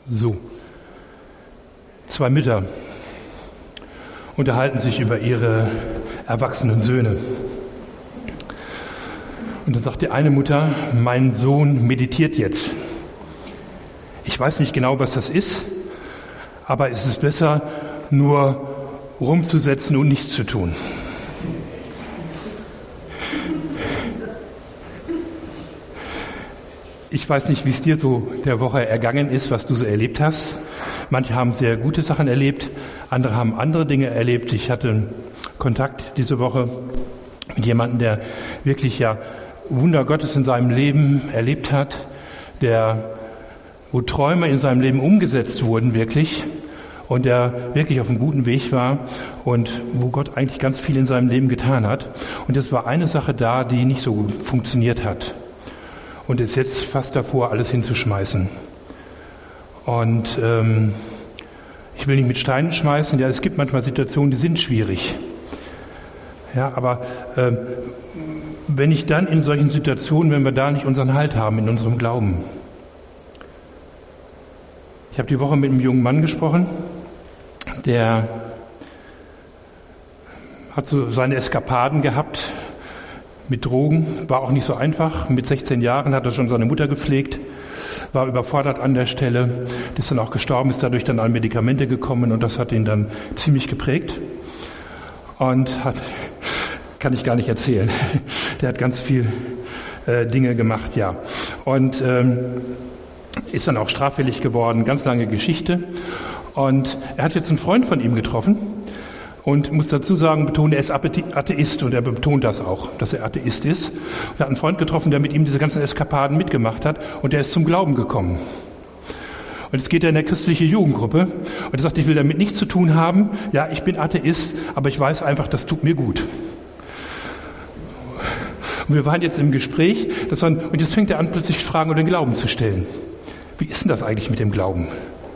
So, zwei Mütter unterhalten sich über ihre erwachsenen Söhne. Und dann sagt die eine Mutter, mein Sohn meditiert jetzt. Ich weiß nicht genau, was das ist, aber es ist besser, nur rumzusetzen und nichts zu tun. Ich weiß nicht, wie es dir so der Woche ergangen ist, was du so erlebt hast. Manche haben sehr gute Sachen erlebt, andere haben andere Dinge erlebt. Ich hatte Kontakt diese Woche mit jemandem, der wirklich Wunder Gottes in seinem Leben erlebt hat, wo Träume in seinem Leben umgesetzt wurden wirklich und der wirklich auf einem guten Weg war und wo Gott eigentlich ganz viel in seinem Leben getan hat. Und es war eine Sache da, die nicht so gut funktioniert hat. Und ist jetzt fast davor, alles hinzuschmeißen. Und ich will nicht mit Steinen schmeißen. Ja, es gibt manchmal Situationen, die sind schwierig. Ja, aber wenn ich dann in solchen Situationen, wenn wir da nicht unseren Halt haben in unserem Glauben. Ich habe die Woche mit einem jungen Mann gesprochen, der hat so seine Eskapaden gehabt mit Drogen, war auch nicht so einfach. Mit 16 Jahren hat er schon seine Mutter gepflegt, war überfordert an der Stelle, ist dann auch gestorben, ist dadurch dann an Medikamente gekommen und das hat ihn dann ziemlich geprägt und kann ich gar nicht erzählen. Der hat ganz viel Dinge gemacht, ja. Und ist dann auch straffällig geworden, ganz lange Geschichte. Und er hat jetzt einen Freund von ihm getroffen und muss dazu sagen, betont, er ist Atheist und er betont das auch, dass er Atheist ist. Und er hat einen Freund getroffen, der mit ihm diese ganzen Eskapaden mitgemacht hat und der ist zum Glauben gekommen. Und jetzt geht er in der christliche Jugendgruppe und er sagt, ich will damit nichts zu tun haben. Ja, ich bin Atheist, aber ich weiß einfach, das tut mir gut. Und wir waren jetzt im Gespräch und jetzt fängt er an, plötzlich Fragen über den Glauben zu stellen. Wie ist denn das eigentlich mit dem Glauben?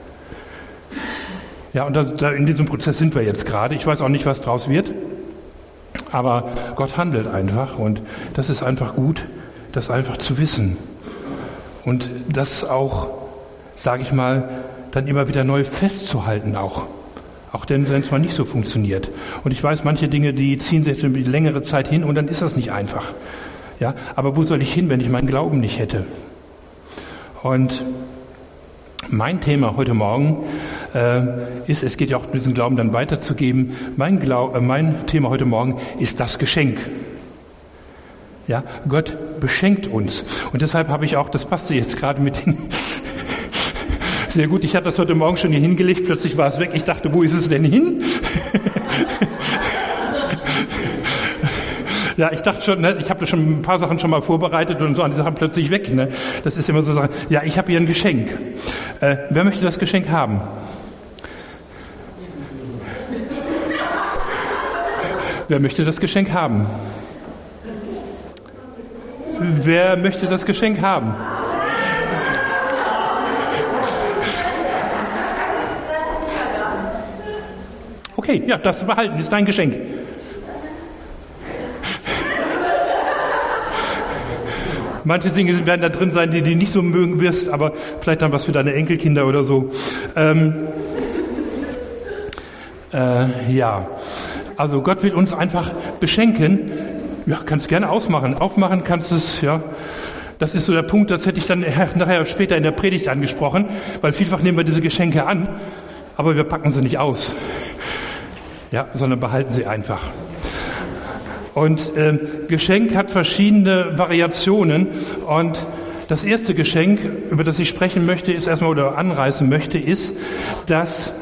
Ja, und in diesem Prozess sind wir jetzt gerade. Ich weiß auch nicht, was draus wird, aber Gott handelt einfach und das ist einfach gut, das einfach zu wissen. Und das auch, sage ich mal, dann immer wieder neu festzuhalten auch denn, wenn es mal nicht so funktioniert. Und ich weiß, manche Dinge, die ziehen sich eine längere Zeit hin und dann ist das nicht einfach. Ja, aber wo soll ich hin, wenn ich meinen Glauben nicht hätte? Und mein Thema heute Morgen ist, es geht ja auch um diesen Glauben dann weiterzugeben, mein Thema heute Morgen ist das Geschenk. Ja, Gott beschenkt uns. Und deshalb habe ich auch, das passte jetzt gerade mit den sehr gut, ich hatte das heute Morgen schon hier hingelegt, plötzlich war es weg, ich dachte, wo ist es denn hin? Ja, ich dachte schon, ich habe schon ein paar Sachen schon mal vorbereitet und so, und die Sachen plötzlich weg. Ne? Das ist immer so Sachen. Ja, ich habe hier ein Geschenk. Wer möchte das Geschenk haben? Wer möchte das Geschenk haben? Wer möchte das Geschenk haben? Okay, ja, das behalten ist dein Geschenk. Manche Dinge werden da drin sein, die du nicht so mögen wirst, aber vielleicht dann was für deine Enkelkinder oder so. Ja, also Gott will uns einfach beschenken. Ja, kannst gerne ausmachen. Aufmachen kannst du es, ja. Das ist so der Punkt, das hätte ich dann nachher später in der Predigt angesprochen, weil vielfach nehmen wir diese Geschenke an, aber wir packen sie nicht aus. Ja, sondern behalten sie einfach. Und Geschenk hat verschiedene Variationen und das erste Geschenk, über das ich sprechen möchte, ist erstmal oder anreißen möchte, ist, dass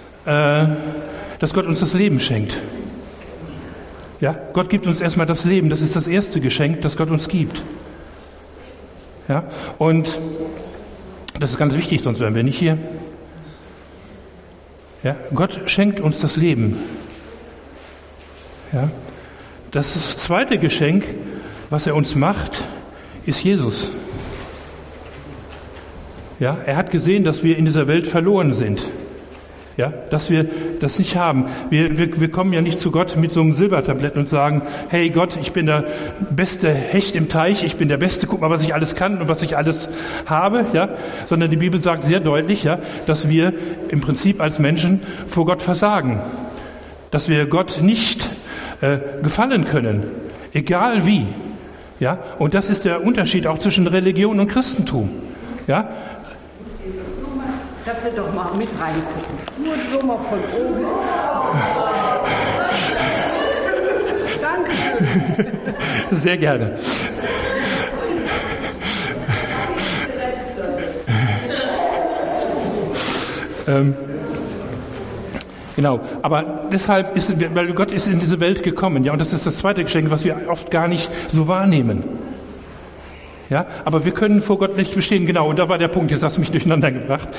Gott uns das Leben schenkt. Ja, Gott gibt uns erstmal das Leben, das ist das erste Geschenk, das Gott uns gibt. Ja, und das ist ganz wichtig, sonst wären wir nicht hier. Ja, Gott schenkt uns das Leben. Ja. Das zweite Geschenk, was er uns macht, ist Jesus. Ja, er hat gesehen, dass wir in dieser Welt verloren sind. Ja, dass wir das nicht haben. Wir kommen ja nicht zu Gott mit so einem Silbertablett und sagen, hey Gott, ich bin der beste Hecht im Teich, ich bin der Beste, guck mal, was ich alles kann und was ich alles habe, ja, sondern die Bibel sagt sehr deutlich, ja, dass wir im Prinzip als Menschen vor Gott versagen, dass wir Gott nicht gefallen können, egal wie, ja, und das ist der Unterschied auch zwischen Religion und Christentum, ja. Kannst du doch mal mit reingucken. Nur so mal von oben. Dankeschön. Sehr gerne. Genau, aber deshalb weil Gott ist in diese Welt gekommen, ja, und das ist das zweite Geschenk, was wir oft gar nicht so wahrnehmen. Ja, aber wir können vor Gott nicht bestehen. Genau, und da war der Punkt, jetzt hast du mich durcheinander gebracht.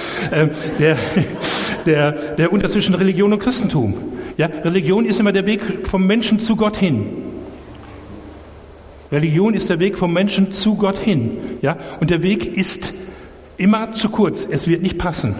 Der Unterschied zwischen Religion und Christentum. Ja, Religion ist immer der Weg vom Menschen zu Gott hin. Religion ist der Weg vom Menschen zu Gott hin. Ja, und der Weg ist immer zu kurz. Es wird nicht passen.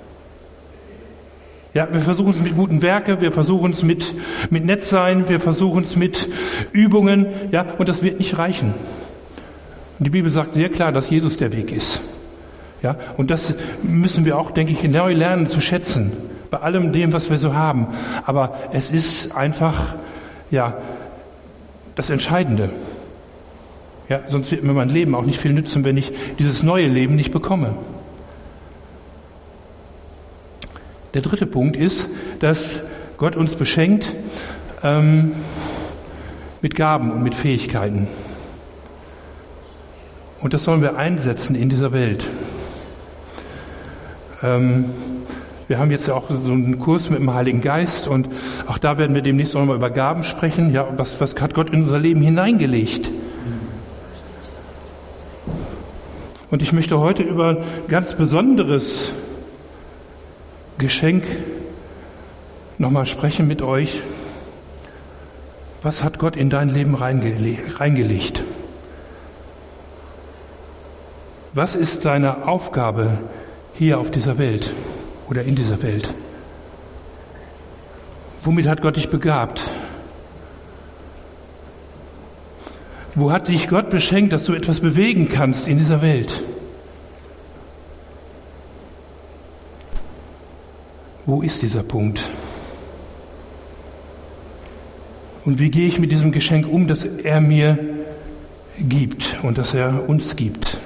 Ja, wir versuchen es mit guten Werken, wir versuchen es mit Nettsein, wir versuchen es mit Übungen, ja, und das wird nicht reichen. Und die Bibel sagt sehr klar, dass Jesus der Weg ist. Ja, und das müssen wir auch, denke ich, neu lernen zu schätzen. Bei allem dem, was wir so haben. Aber es ist einfach, ja, das Entscheidende. Ja, sonst wird mir mein Leben auch nicht viel nützen, wenn ich dieses neue Leben nicht bekomme. Der dritte Punkt ist, dass Gott uns beschenkt mit Gaben und mit Fähigkeiten. Und das sollen wir einsetzen in dieser Welt. Wir haben jetzt ja auch so einen Kurs mit dem Heiligen Geist und auch da werden wir demnächst noch mal über Gaben sprechen. Ja, was hat Gott in unser Leben hineingelegt? Und ich möchte heute über ein ganz besonderes Geschenk nochmal sprechen mit euch. Was hat Gott in dein Leben reingelegt? Was ist deine Aufgabe hier auf dieser Welt oder in dieser Welt? Womit hat Gott dich begabt? Wo hat dich Gott beschenkt, dass du etwas bewegen kannst in dieser Welt? Wo ist dieser Punkt? Und wie gehe ich mit diesem Geschenk um, das er mir gibt und das er uns gibt?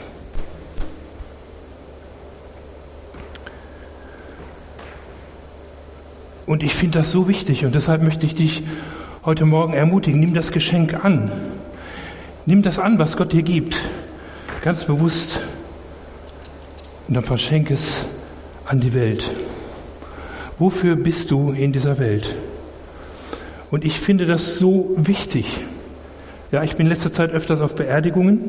Und ich finde das so wichtig und deshalb möchte ich dich heute Morgen ermutigen, nimm das Geschenk an. Nimm das an, was Gott dir gibt, ganz bewusst. Und dann verschenk es an die Welt. Wofür bist du in dieser Welt? Und ich finde das so wichtig. Ja, ich bin in letzter Zeit öfters auf Beerdigungen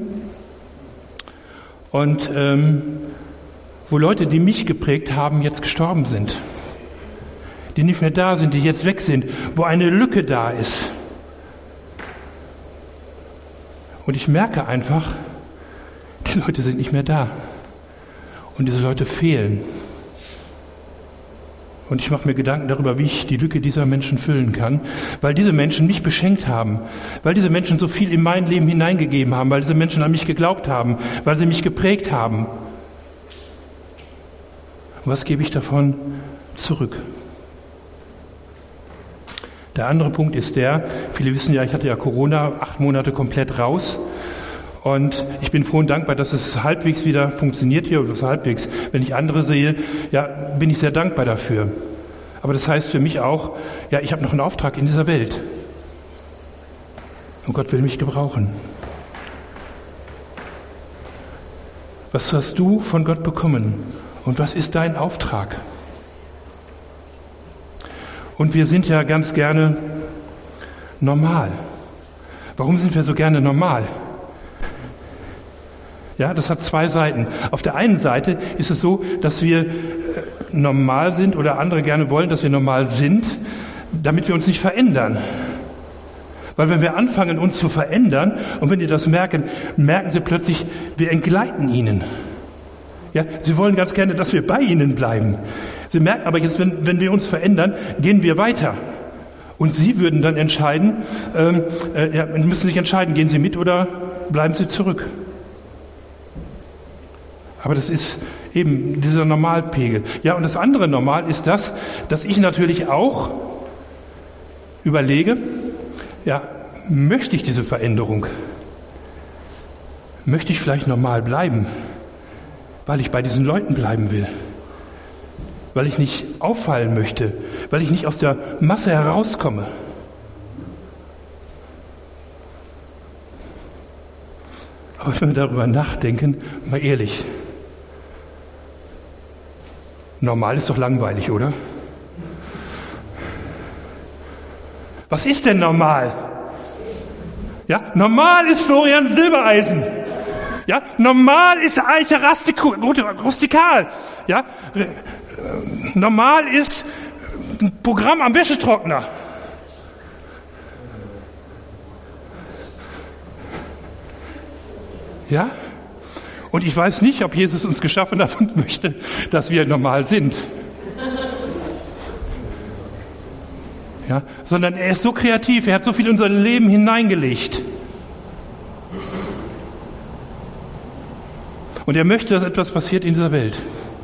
und wo Leute, die mich geprägt haben, jetzt gestorben sind. Die nicht mehr da sind, die jetzt weg sind, wo eine Lücke da ist. Und ich merke einfach, die Leute sind nicht mehr da. Und diese Leute fehlen. Und ich mache mir Gedanken darüber, wie ich die Lücke dieser Menschen füllen kann, weil diese Menschen mich beschenkt haben, weil diese Menschen so viel in mein Leben hineingegeben haben, weil diese Menschen an mich geglaubt haben, weil sie mich geprägt haben. Was gebe ich davon zurück? Der andere Punkt ist viele wissen ja, ich hatte ja Corona, 8 Monate komplett raus. Und ich bin froh und dankbar, dass es halbwegs wieder funktioniert hier, oder halbwegs. Wenn ich andere sehe, ja, bin ich sehr dankbar dafür. Aber das heißt für mich auch, ja, ich habe noch einen Auftrag in dieser Welt. Und Gott will mich gebrauchen. Was hast du von Gott bekommen? Und was ist dein Auftrag? Und wir sind ja ganz gerne normal. Warum sind wir so gerne normal? Ja, das hat 2 Seiten. Auf der einen Seite ist es so, dass wir normal sind oder andere gerne wollen, dass wir normal sind, damit wir uns nicht verändern. Weil wenn wir anfangen, uns zu verändern und wenn die das merken, merken sie plötzlich, wir entgleiten ihnen. Ja, sie wollen ganz gerne, dass wir bei ihnen bleiben. Sie merken aber jetzt, wenn wir uns verändern, gehen wir weiter. Und Sie würden dann entscheiden, müssen sich entscheiden, gehen Sie mit oder bleiben Sie zurück. Aber das ist eben dieser Normalpegel. Ja, und das andere Normal ist das, dass ich natürlich auch überlege, ja, möchte ich diese Veränderung? Möchte ich vielleicht normal bleiben, weil ich bei diesen Leuten bleiben will? Weil ich nicht auffallen möchte, weil ich nicht aus der Masse herauskomme. Aber wenn wir darüber nachdenken, mal ehrlich, normal ist doch langweilig, oder? Was ist denn normal? Ja, normal ist Florian Silbereisen. Ja, normal ist Eiche rustikal. Ja, normal ist ein Programm am Wäschetrockner. Ja? Und ich weiß nicht, ob Jesus uns geschaffen hat und möchte, dass wir normal sind. Ja? Sondern er ist so kreativ, er hat so viel in unser Leben hineingelegt. Und er möchte, dass etwas passiert in dieser Welt.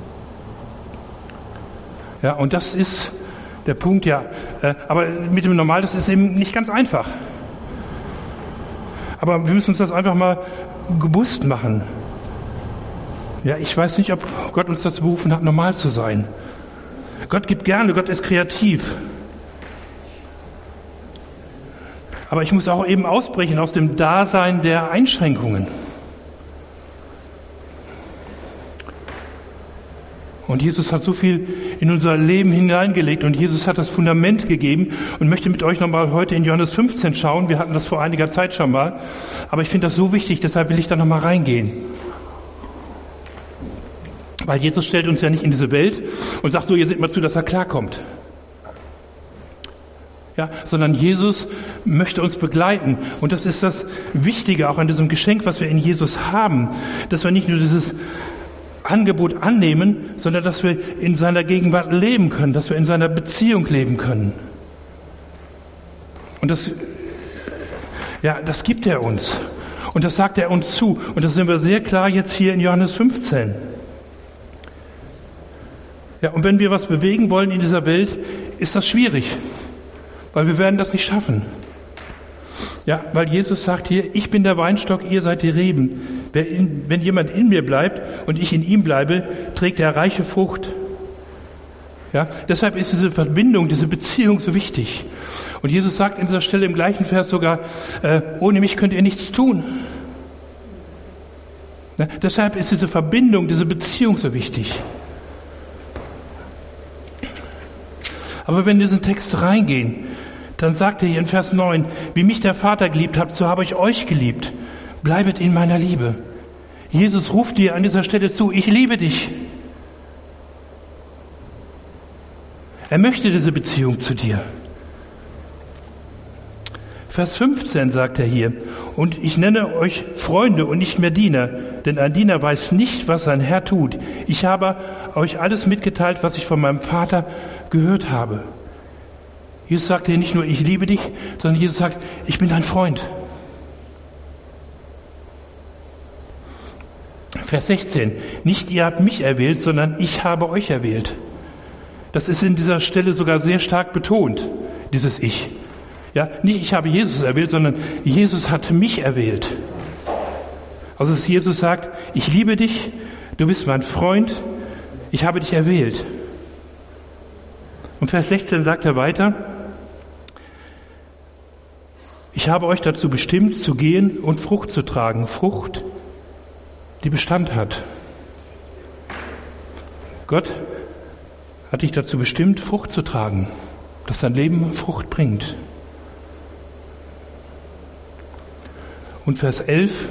Ja, und das ist der Punkt, ja. Aber mit dem Normal, das ist eben nicht ganz einfach. Aber wir müssen uns das einfach mal bewusst machen. Ja, ich weiß nicht, ob Gott uns dazu berufen hat, normal zu sein. Gott gibt gerne, Gott ist kreativ. Aber ich muss auch eben ausbrechen aus dem Dasein der Einschränkungen. Und Jesus hat so viel in unser Leben hineingelegt und Jesus hat das Fundament gegeben und möchte mit euch nochmal heute in Johannes 15 schauen. Wir hatten das vor einiger Zeit schon mal, aber ich finde das so wichtig, deshalb will ich da nochmal reingehen. Weil Jesus stellt uns ja nicht in diese Welt und sagt so, ihr seht mal zu, dass er klarkommt. Ja, sondern Jesus möchte uns begleiten. Und das ist das Wichtige auch an diesem Geschenk, was wir in Jesus haben, dass wir nicht nur dieses Angebot annehmen, sondern dass wir in seiner Gegenwart leben können, dass wir in seiner Beziehung leben können. Und das gibt er uns. Und das sagt er uns zu. Und das sehen wir sehr klar jetzt hier in Johannes 15. Ja, und wenn wir was bewegen wollen in dieser Welt, ist das schwierig, weil wir werden das nicht schaffen. Ja, weil Jesus sagt hier, ich bin der Weinstock, ihr seid die Reben. Wenn jemand in mir bleibt und ich in ihm bleibe, trägt er reiche Frucht. Ja, deshalb ist diese Verbindung, diese Beziehung so wichtig. Und Jesus sagt an dieser Stelle im gleichen Vers sogar, ohne mich könnt ihr nichts tun. Ja, deshalb ist diese Verbindung, diese Beziehung so wichtig. Aber wenn wir in diesen Text reingehen, dann sagt er hier in Vers 9, wie mich der Vater geliebt hat, so habe ich euch geliebt. Bleibet in meiner Liebe. Jesus ruft dir an dieser Stelle zu, ich liebe dich. Er möchte diese Beziehung zu dir. Vers 15 sagt er hier, und ich nenne euch Freunde und nicht mehr Diener, denn ein Diener weiß nicht, was sein Herr tut. Ich habe euch alles mitgeteilt, was ich von meinem Vater gehört habe. Jesus sagt hier nicht nur, ich liebe dich, sondern Jesus sagt, ich bin dein Freund. Vers 16, nicht ihr habt mich erwählt, sondern ich habe euch erwählt. Das ist in dieser Stelle sogar sehr stark betont, dieses Ich. Ja, nicht ich habe Jesus erwählt, sondern Jesus hat mich erwählt. Also Jesus sagt, ich liebe dich, du bist mein Freund, ich habe dich erwählt. Und Vers 16 sagt er weiter, ich habe euch dazu bestimmt, zu gehen und Frucht zu tragen. Frucht, die Bestand hat. Gott hat dich dazu bestimmt, Frucht zu tragen, dass dein Leben Frucht bringt. Und Vers 11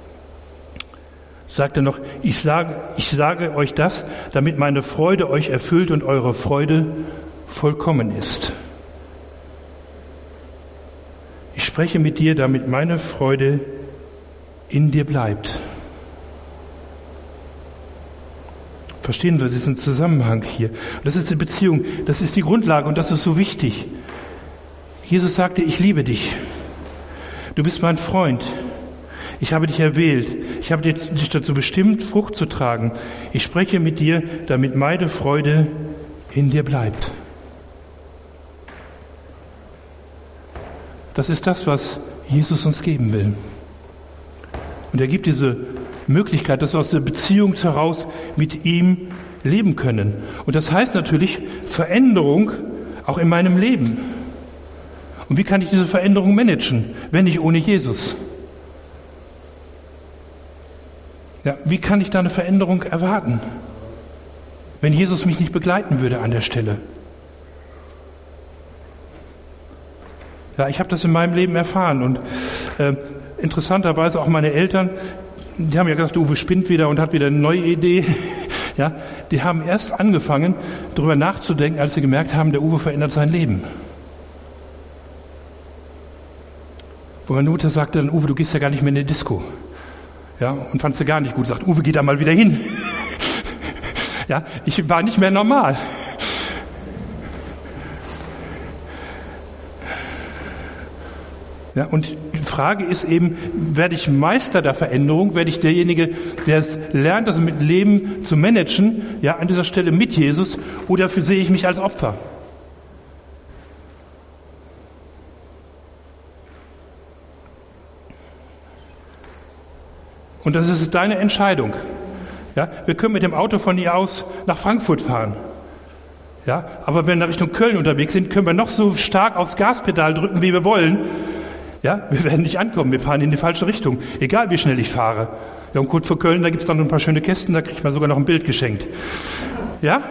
sagt er noch, ich sage euch das, damit meine Freude euch erfüllt und eure Freude vollkommen ist. Ich spreche mit dir, damit meine Freude in dir bleibt. Verstehen wir diesen Zusammenhang hier? Und das ist die Beziehung, das ist die Grundlage und das ist so wichtig. Jesus sagte, ich liebe dich. Du bist mein Freund. Ich habe dich erwählt. Ich habe dich dazu bestimmt, Frucht zu tragen. Ich spreche mit dir, damit meine Freude in dir bleibt. Das ist das, was Jesus uns geben will. Und er gibt diese Möglichkeit, dass wir aus der Beziehung heraus mit ihm leben können. Und das heißt natürlich Veränderung auch in meinem Leben. Und wie kann ich diese Veränderung managen, wenn nicht ohne Jesus? Ja, wie kann ich da eine Veränderung erwarten, wenn Jesus mich nicht begleiten würde an der Stelle? Ja, ich habe das in meinem Leben erfahren und interessanterweise auch meine Eltern, die haben ja gesagt, Uwe spinnt wieder und hat wieder eine neue Idee. Ja, die haben erst angefangen, darüber nachzudenken, als sie gemerkt haben, der Uwe verändert sein Leben. Wo meine Mutter sagte dann, Uwe, du gehst ja gar nicht mehr in die Disco. Ja, und fandst du gar nicht gut. Sagt, Uwe, geh da mal wieder hin. Ja, ich war nicht mehr normal. Ja, und die Frage ist eben, werde ich Meister der Veränderung, werde ich derjenige, der es lernt, das mit Leben zu managen, ja, an dieser Stelle mit Jesus, oder sehe ich mich als Opfer? Und das ist deine Entscheidung. Ja, wir können mit dem Auto von hier aus nach Frankfurt fahren. Ja, aber wenn wir in Richtung Köln unterwegs sind, können wir noch so stark aufs Gaspedal drücken, wie wir wollen. Ja, wir werden nicht ankommen, wir fahren in die falsche Richtung, egal wie schnell ich fahre. Ja, und kurz vor Köln, da gibt es dann noch ein paar schöne Kästen, da kriegt man sogar noch ein Bild geschenkt. Ja?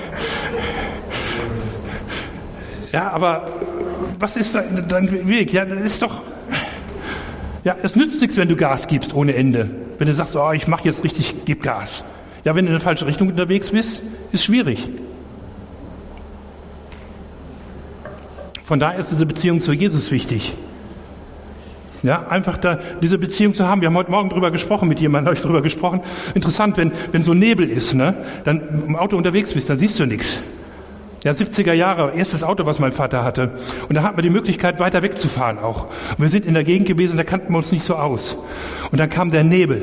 Ja, aber was ist dein Weg? Ja, das ist doch... Ja, es nützt nichts, wenn du Gas gibst ohne Ende. Wenn du sagst, oh, ich mache jetzt richtig, gib Gas. Ja, wenn du in die falsche Richtung unterwegs bist, ist schwierig. Von daher ist diese Beziehung zu Jesus wichtig. Ja, einfach da diese Beziehung zu haben. Wir haben heute Morgen drüber gesprochen, mit jemandem habe ich drüber gesprochen. Interessant, wenn so Nebel ist, ne, dann im Auto unterwegs bist, dann siehst du nichts. Ja, 70er Jahre, erstes Auto, was mein Vater hatte. Und da hatten wir die Möglichkeit, weiter wegzufahren auch. Und wir sind in der Gegend gewesen, da kannten wir uns nicht so aus. Und dann kam der Nebel.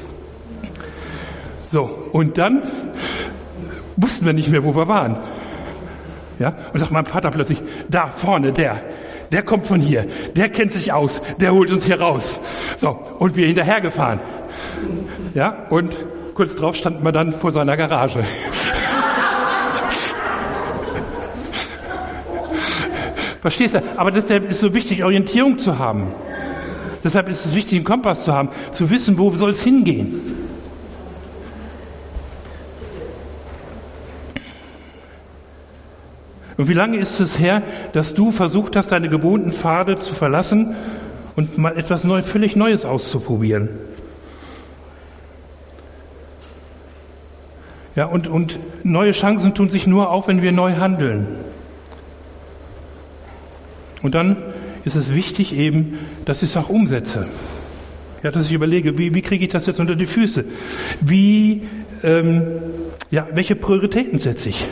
So, und dann wussten wir nicht mehr, wo wir waren. Ja, und sagt mein Vater plötzlich, da vorne, der kommt von hier, der kennt sich aus, der holt uns hier raus. So, und wir hinterhergefahren. Ja, und kurz drauf standen wir dann vor seiner Garage. Verstehst du? Aber deshalb ist es so wichtig, Orientierung zu haben. Deshalb ist es wichtig, einen Kompass zu haben, zu wissen, wo soll es hingehen. Und wie lange ist es her, dass du versucht hast, deine gewohnten Pfade zu verlassen und mal etwas völlig Neues auszuprobieren? Ja, und neue Chancen tun sich nur auf, wenn wir neu handeln. Und dann ist es wichtig eben, dass ich es auch umsetze. Ja, dass ich überlege, wie kriege ich das jetzt unter die Füße? Welche Prioritäten setze ich?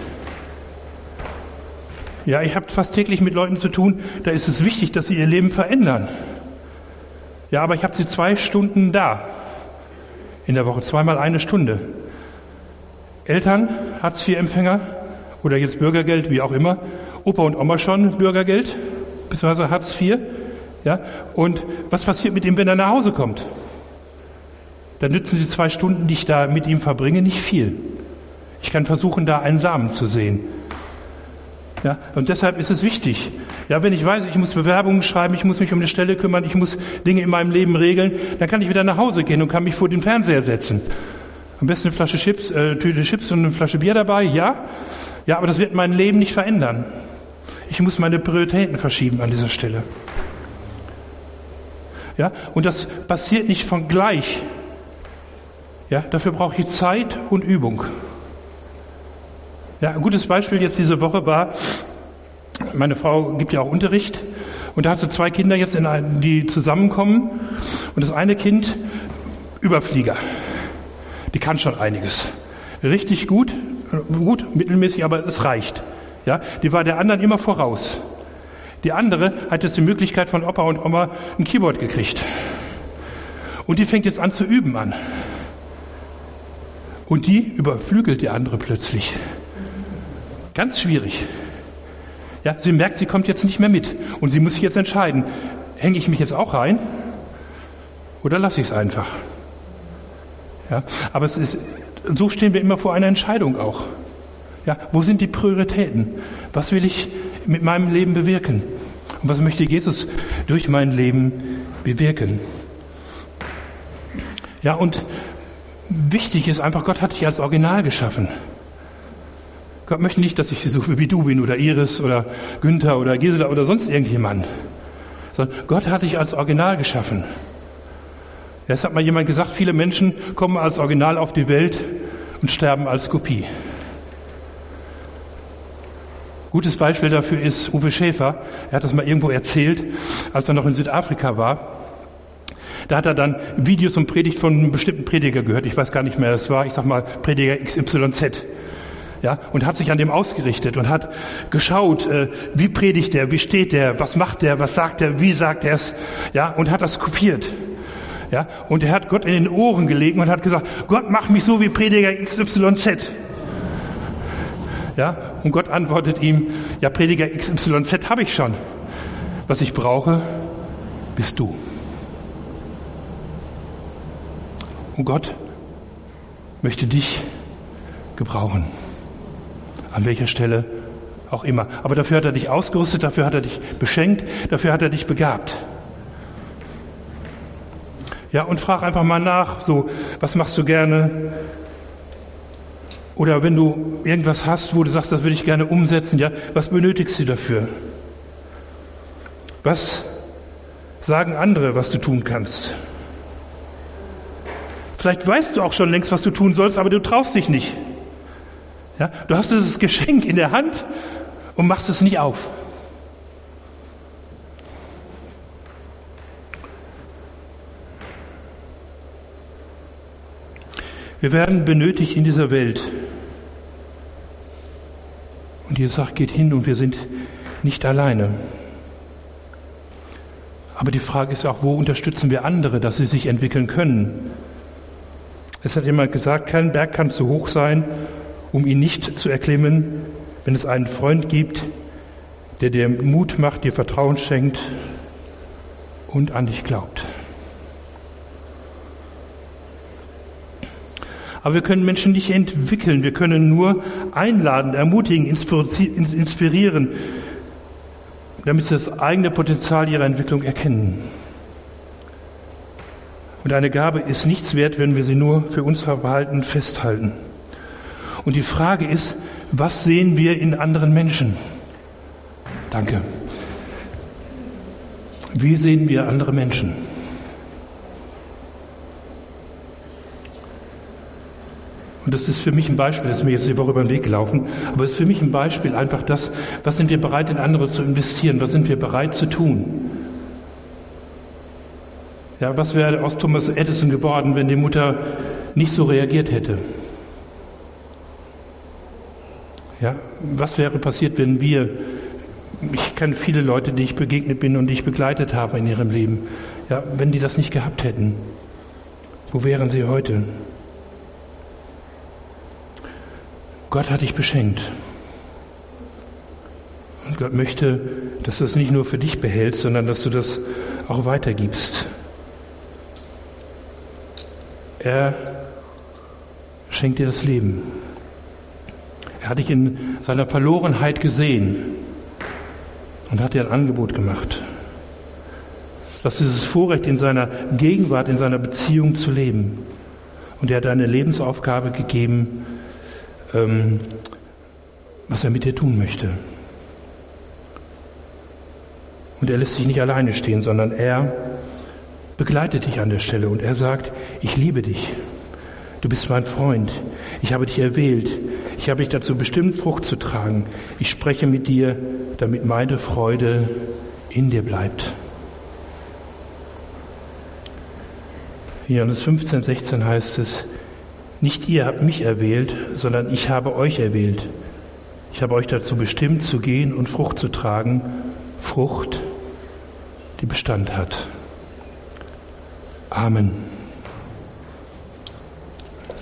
Ja, ich habe fast täglich mit Leuten zu tun, da ist es wichtig, dass sie ihr Leben verändern. Ja, aber ich habe sie 2 Stunden da in der Woche, 2-mal 1 Stunde. Eltern, Hartz-IV-Empfänger oder jetzt Bürgergeld, wie auch immer. Opa und Oma schon Bürgergeld, beziehungsweise Hartz IV. Ja, und was passiert mit ihm, wenn er nach Hause kommt? Dann nützen die 2 Stunden, die ich da mit ihm verbringe, nicht viel. Ich kann versuchen, da einen Samen zu sehen. Ja, und deshalb ist es wichtig. Ja, wenn ich weiß, ich muss Bewerbungen schreiben, ich muss mich um eine Stelle kümmern, ich muss Dinge in meinem Leben regeln, dann kann ich wieder nach Hause gehen und kann mich vor den Fernseher setzen. Am besten eine Flasche Chips, Tüte Chips und eine Flasche Bier dabei, ja. Ja, aber das wird mein Leben nicht verändern. Ich muss meine Prioritäten verschieben an dieser Stelle. Ja, und das passiert nicht von gleich. Ja, dafür brauche ich Zeit und Übung. Ja, ein gutes Beispiel jetzt diese Woche war, meine Frau gibt ja auch Unterricht und da hat sie 2 Kinder jetzt, die zusammenkommen und das eine Kind, Überflieger, die kann schon einiges. Richtig gut, mittelmäßig, aber es reicht. Ja, die war der anderen immer voraus. Die andere hat jetzt die Möglichkeit von Opa und Oma ein Keyboard gekriegt. Und die fängt jetzt an zu üben an. Und die überflügelt die andere plötzlich. Ganz schwierig. Ja, sie merkt, sie kommt jetzt nicht mehr mit. Und sie muss sich jetzt entscheiden, hänge ich mich jetzt auch rein oder lasse ich es einfach? Ja, aber so stehen wir immer vor einer Entscheidung auch. Ja, wo sind die Prioritäten? Was will ich mit meinem Leben bewirken? Und was möchte Jesus durch mein Leben bewirken? Ja, und wichtig ist einfach, Gott hat dich als Original geschaffen. Gott möchte nicht, dass ich so wie du bin oder Iris oder Günther oder Gisela oder sonst irgendjemand. Sondern Gott hat dich als Original geschaffen. Jetzt hat mal jemand gesagt, viele Menschen kommen als Original auf die Welt und sterben als Kopie. Gutes Beispiel dafür ist Uwe Schäfer. Er hat das mal irgendwo erzählt, als er noch in Südafrika war. Da hat er dann Videos und Predigt von einem bestimmten Prediger gehört. Ich weiß gar nicht mehr, es war, ich sag mal, Prediger XYZ. Ja, und hat sich an dem ausgerichtet und hat geschaut, wie predigt er, wie steht er, was macht er, was sagt er, wie sagt er es, ja, und hat das kopiert. Ja, und er hat Gott in den Ohren gelegen und hat gesagt, Gott, mach mich so wie Prediger XYZ. Ja, und Gott antwortet ihm, ja, Prediger XYZ habe ich schon. Was ich brauche, bist du. Und Gott möchte dich gebrauchen. An welcher Stelle auch immer. Aber dafür hat er dich ausgerüstet, dafür hat er dich beschenkt, dafür hat er dich begabt. Ja, und frag einfach mal nach, so, was machst du gerne? Oder wenn du irgendwas hast, wo du sagst, das würde ich gerne umsetzen, ja, was benötigst du dafür? Was sagen andere, was du tun kannst? Vielleicht weißt du auch schon längst, was du tun sollst, aber du traust dich nicht. Ja, du hast dieses Geschenk in der Hand und machst es nicht auf. Wir werden benötigt in dieser Welt. Und Jesus sagt, geht hin und wir sind nicht alleine. Aber die Frage ist auch, wo unterstützen wir andere, dass sie sich entwickeln können? Es hat jemand gesagt, kein Berg kann zu hoch sein, um ihn nicht zu erklimmen, wenn es einen Freund gibt, der dir Mut macht, dir Vertrauen schenkt und an dich glaubt. Aber wir können Menschen nicht entwickeln, wir können nur einladen, ermutigen, inspirieren, damit sie das eigene Potenzial ihrer Entwicklung erkennen. Und eine Gabe ist nichts wert, wenn wir sie nur für uns behalten, festhalten. Und die Frage ist, was sehen wir in anderen Menschen? Danke. Wie sehen wir andere Menschen? Und das ist für mich ein Beispiel, das ist mir jetzt die Woche über den Weg gelaufen, aber es ist für mich ein Beispiel einfach das, was sind wir bereit in andere zu investieren, was sind wir bereit zu tun? Ja, was wäre aus Thomas Edison geworden, wenn die Mutter nicht so reagiert hätte? Ja, was wäre passiert, wenn ich kenne viele Leute, die ich begegnet bin und die ich begleitet habe in ihrem Leben, ja, wenn die das nicht gehabt hätten, wo wären sie heute? Gott hat dich beschenkt. Und Gott möchte, dass du es nicht nur für dich behältst, sondern dass du das auch weitergibst. Er schenkt dir das Leben. Er hat dich in seiner Verlorenheit gesehen und hat dir ein Angebot gemacht. Du hast dieses Vorrecht, in seiner Gegenwart, in seiner Beziehung zu leben. Und er hat dir eine Lebensaufgabe gegeben, was er mit dir tun möchte. Und er lässt sich nicht alleine stehen, sondern er begleitet dich an der Stelle und er sagt, ich liebe dich. Du bist mein Freund. Ich habe dich erwählt. Ich habe dich dazu bestimmt, Frucht zu tragen. Ich spreche mit dir, damit meine Freude in dir bleibt. In Johannes 15, 16 heißt es, Nicht ihr habt mich erwählt, sondern ich habe euch erwählt. Ich habe euch dazu bestimmt, zu gehen und Frucht zu tragen, Frucht, die Bestand hat. Amen.